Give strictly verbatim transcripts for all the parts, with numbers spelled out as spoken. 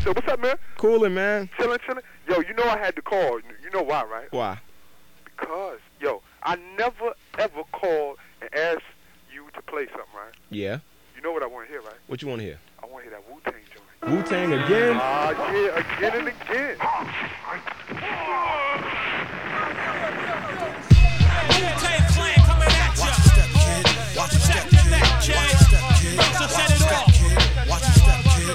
show. What's up, man? Coolin', man. Chillin', chillin'. Yo, you know I had to call. You know why, right? Why? Because, yo, I never, ever called and asked you to play something, right? Yeah. You know what I want to hear, right? What you want to hear? I want to hear that Wu-Tang joint. Wu-Tang again? Ah, uh, yeah, again and again. Wu-Tang Clan coming at ya. Watch your step, kid. Watch your step, kid. Watch your step, kid. Watch your step, kid. Watch your step, kid.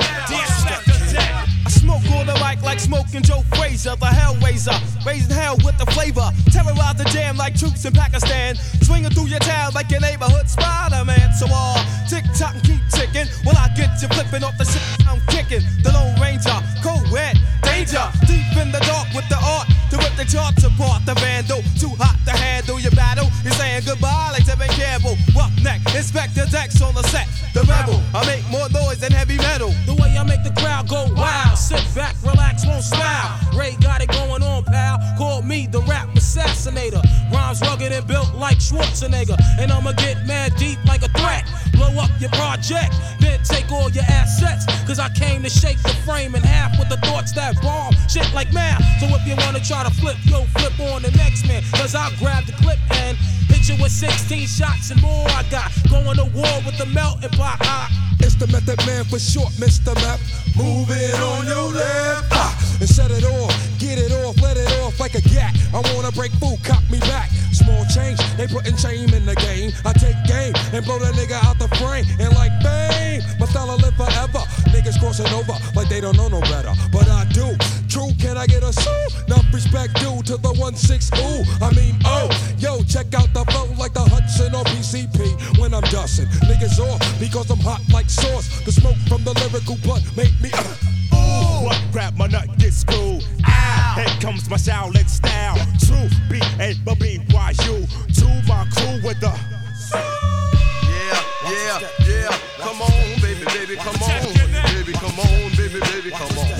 I smoke on the mic like smoking Joe Frazier, the Hellraiser, raising hell with the flavor. Terrorize the jam like troops in Pakistan, swinging through your town like your neighborhood Spider-Man. So all uh, tick tock and keep ticking. When I get you flipping off the shit I'm kicking, the Lone Ranger, co-ed, danger, deep in the dark with the art to rip the charts apart. The vandal, too hot to handle your battle. You're saying goodbye like Tevin Campbell. Roughneck, Inspector Dex on the set. The rebel, I make more noise than heavy metal. The way I make the crowd go wild. Sit back, relax, won't smile. Ray got it going on, pal. Call me the rap assassinator. Rhymes rugged and built like Schwarzenegger. And I'ma get mad deep like a threat. Blow up your project, then take all your assets. Cause I came to shake the frame in half with the thoughts that bomb shit like math. So if you wanna try to flip, yo, flip on the next man. Cause I'll grab the clip and hit you with sixteen shots and more. I got going to war with the melting pot. I It's the Method Man for short, Mister Map. Move it on your left ah, and set it off, get it off, let it off like a gat. I wanna break food, cop me back. Small change, they putting shame in the game. I take game and blow the nigga out the frame. And like bang, my style will live forever. Niggas crossing over like they don't know no better, but I do. True, can I get a sue? Enough respect due to the one six ooh. I mean oh, yo, check out the flow like the Hudson or P C P. When I'm dusting, niggas off because I'm hot like sauce. The smoke from the lyrical blood make me uh, ooh. What grab my nut get screwed? Ah, here comes my Shaolin style. True, B A B Y U. To my crew with the. Yeah, yeah, yeah. Come on, baby, baby, come on, baby, come on, baby, baby, come on.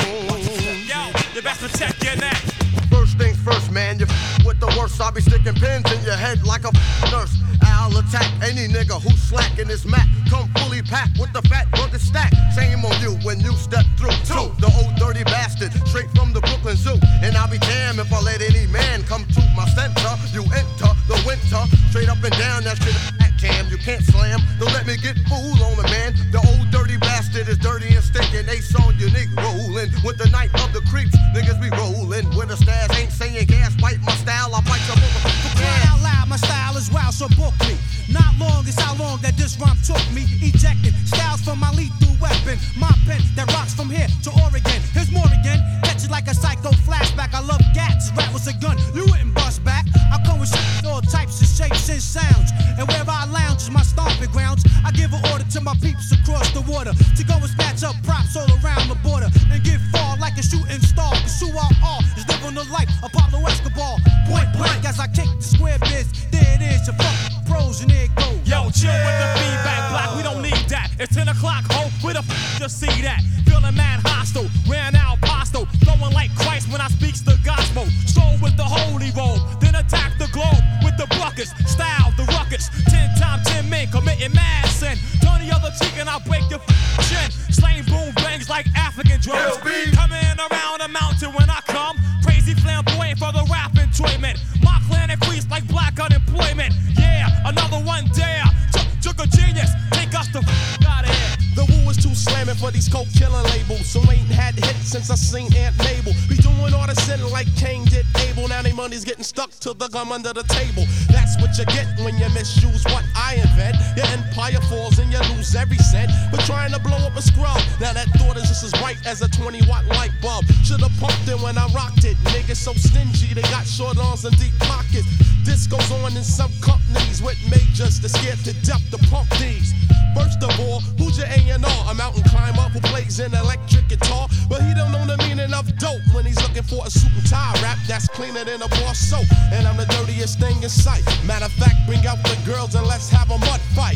Yo, you best protect your neck. First things first, man, you f- with the worst. I'll be sticking pins in your head like a f- nurse. I'll attack any nigga who's slacking his mat. Come fully packed with the fat rugged stack. Shame on you when you step through. Two, the old dirty bastard, straight from the Brooklyn Zoo. And I'll be damned if I let any man come to my center. You enter the winter, straight up and down that shit. Cam, you can't slam. Don't let me get fooled on a man. The old dirty bastard is dirty and stinking. Ace on unique rolling with the night of the creeps. Niggas be rolling with a stash. Ain't saying gas, bite my style. I bite your motherfucker. Cry out loud, my style is wild, so book me. Not long is how long that this rhyme took me. Ejecting styles from my lethal weapon. My pen that rocks from here to Oregon. Here's more again. Catch it like a psycho flashback. I love gats. Rap was a gun. You wouldn't bust back. I come with shit, all types of shapes and sounds. And wherever I lounge is my stomping grounds. I give an order to my peeps across the water to go and snatch up props all around the border and get far like a shooting star. Cause who I are is living the life of Pablo Escobar. Point blank as I kick the square biz. There it is, your fucking pros and there it goes. Yo, chill with the feedback block, we don't need that. It's ten o'clock, ho, where the f you see that? Feeling mad hostile, ran out postal, flowing like Christ when I speaks the gospel. Stroll with the holy robe, then attack the globe with the buckets. Style the ruckus, ten times ten men committing mad sin. Turn the other cheek and I'll break your f chin. Slang boom bangs like African drums. Coming around the mountain when I come. Crazy flamboyant for the rap enjoyment. My clan increased like black unemployment. Yeah, another one dare. Took a genius, take us the f out of here. The woo is too slamming for these coke killing labels. So ain't had hits since I seen Aunt Mabel. Be doing all the sinning like Cain did Abel. Now they money's getting stuck to the gum under the table. That's what you get when you misuse what I invent. Your empire falls and you lose every cent. But trying to blow up a scrub, now that thought is just as bright as a twenty watt light bulb. Should've pumped it when I rocked it. Niggas so stingy, they got short arms and deep pockets. This goes on in some companies with majors that scared to death to pump these. First of all, who's your A and R? A mountain climber who plays an electric guitar, but he don't know the meaning of dope when he's looking for a suit and tie rap that's cleaner than a bar soap. And I'm the dirtiest thing in sight. Matter of fact, bring out the girls and let's have a mud fight.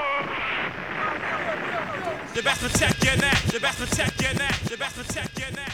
You best protect your neck. You best protect your neck. You best protect your neck.